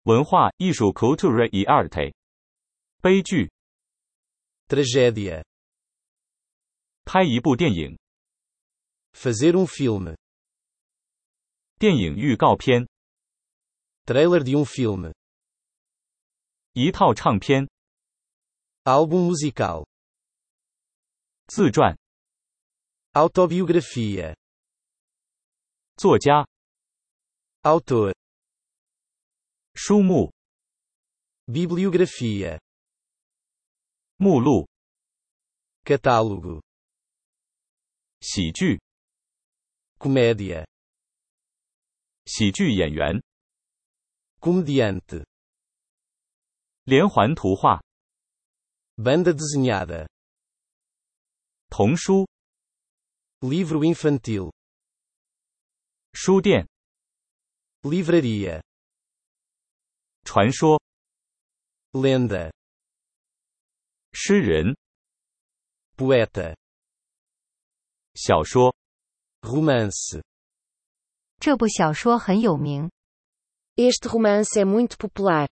文化艺术 cultura e arte。悲剧。 Tragédia. 拍一部电影。 Fazer filme. 电影预告片。 Trailer de filme. 一套唱片。 Álbum musical. 自传。 Autobiografia. 作家。 Autor. 书目。 Bibliografia. 目录。 Catálogo. 喜剧。 Comédia. 喜剧演员。 Comediante. 连环图画。 Banda desenhada. 童书。 Livro infantil. 书店。 Livraria. 传说。 Lenda. 诗人。 Poeta. 小说。 Romance. 这部小说很有名。 Este romance é muito popular.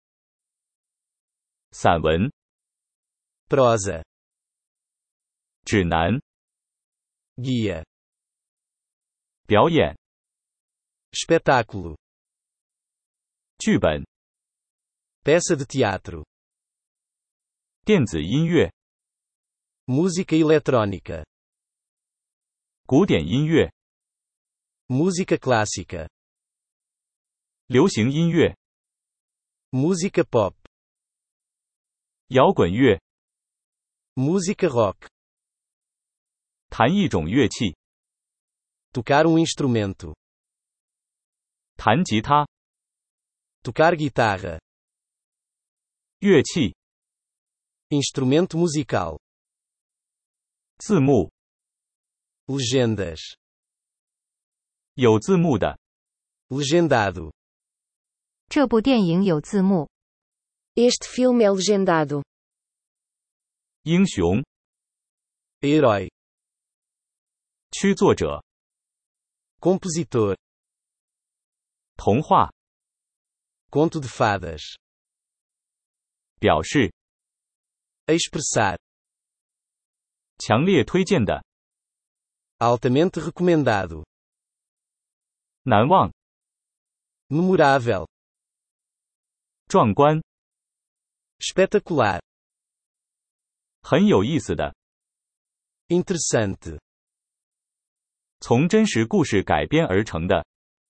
散文。 Prosa. 指南。 Guia. 表演。 Espetáculo. 剧本。 Peça de teatro. 电子音乐。 Música eletrónica. 古典音乐。 Música clássica. 流行音乐。 Música pop. 摇滚乐。 Música rock. 弹一种乐器。 Tocar instrumento. 弹吉他。 Tocar guitarra. 乐器。 Instrumento musical. 字幕。 Legendas. 有字幕的。 Legendado. 这部电影有字幕。 Este filme é legendado. 英雄。 Herói. 曲作者。 Compositor. 童话。 Conto de fadas. 表示。 Expressar. 强烈推荐的。 Altamente recomendado. 难忘。 Memorável. 壮观。 Espetacular. 很有意思的。 Interessante. 从真实故事改编而成的。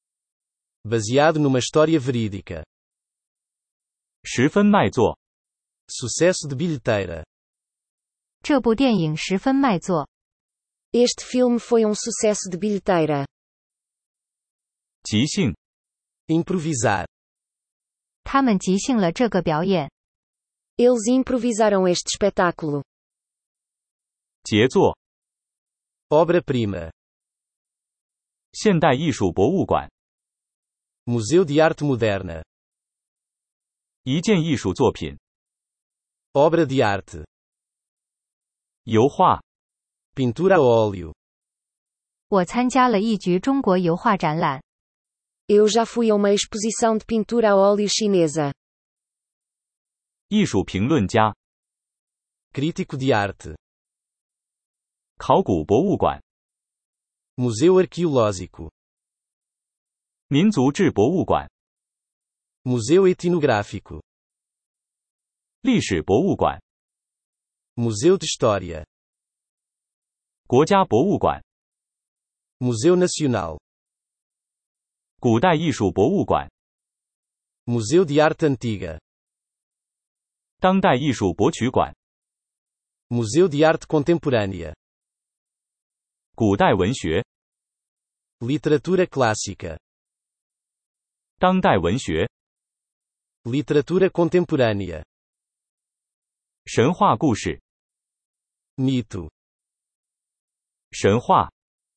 Baseado numa história verídica. 十分卖座。 Sucesso de bilheteira. 这部电影十分卖座。 Este filme foi sucesso de bilheteira. 即兴。 Improvisar. 他们即兴了这个表演。 Eles improvisaram este espetáculo. 杰作。 Obra-prima. 现代艺术博物馆。 Museu de Arte Moderna. 一件艺术作品。 Obra de arte. 油画。 Pintura a óleo. 我参加了一局中国油画展览。 Eu já fui a uma exposição de pintura a óleo chinesa. 艺术评论家。 Crítico de arte. 考古博物馆。 Museu arqueológico. 民族志博物馆。 Museu etnográfico. 历史博物馆。 Museu de História. 国家博物馆。 Museu Nacional. 古代艺术博物馆。 Museu de Arte Antiga. 当代艺术博取馆。 Museu de Arte Contemporânea. 古代文学。 Literatura clássica. 当代文学。 Literatura contemporânea. 神话故事。 Mito. 神话。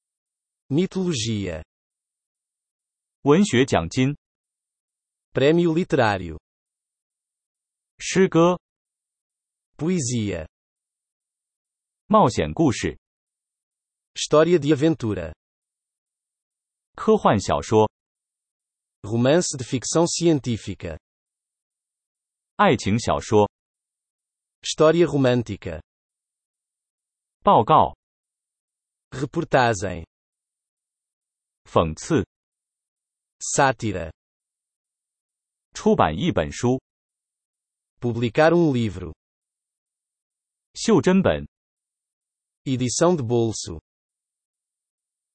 Mitologia. 文学奖金。 Prémio literário. 诗歌。 Poesia. 冒险故事。 História de aventura. 科幻小说。 Romance de ficção científica. 爱情小说。 História romântica. 报告。 Reportagem. 讽刺。 Sátira. 出版一本书。 Publicar livro. 袖珍本。 Edição de bolso.